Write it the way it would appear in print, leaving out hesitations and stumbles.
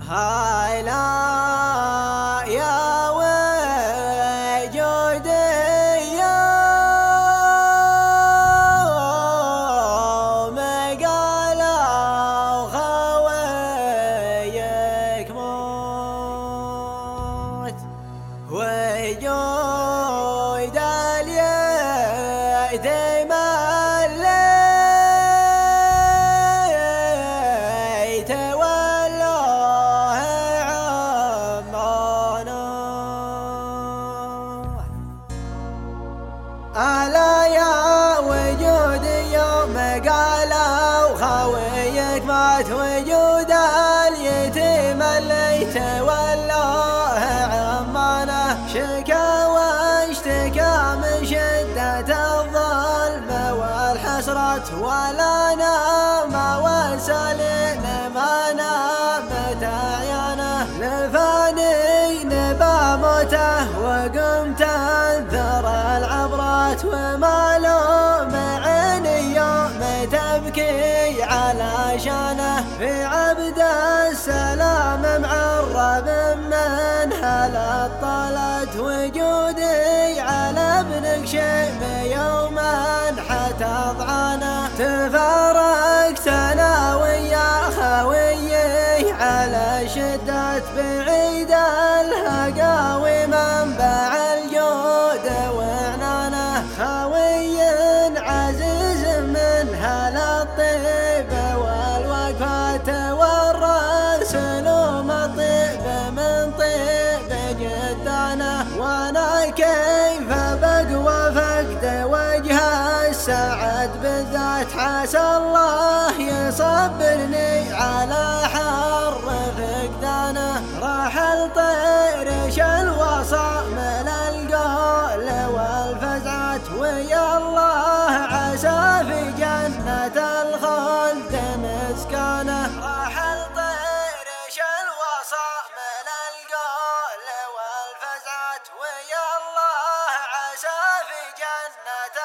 هلا يا وجودي يوم قالوا خويك موت وجود اليتيم اللي تولوه عمنا ألا يا وجودي يوم قالوا خويك مات وجود اليتيم اللي تولوه عمانه شكا واشتكى من شدة الظلم والحسرة ولا نام وسلين ما نامت عيانه لفاني نبى موته وقمت انثر العبرات وما لوم عيني يوم تبكي على شانه في عبد السلام معرب من هلا طالت وجودي على ابنك شيب يوما حتى ضعانه تفارقت انا ويا خويي على شدة بعيد الهقاوي منبع الجود وعنانه خوي عزيز من هلا الطيب والوقفات والرسلوم الطيب من طيب جدانه وانا كيف بقوى فقد وجه السعد بالذات حاس الله يصبرني على حر فقدانه راح الطيرش الوصى من القول والفزعات ويا الله عسى في جنة الخلد مسكانه راح الطيرش الوصى من القول والفزعات ويا الله عسى في جنة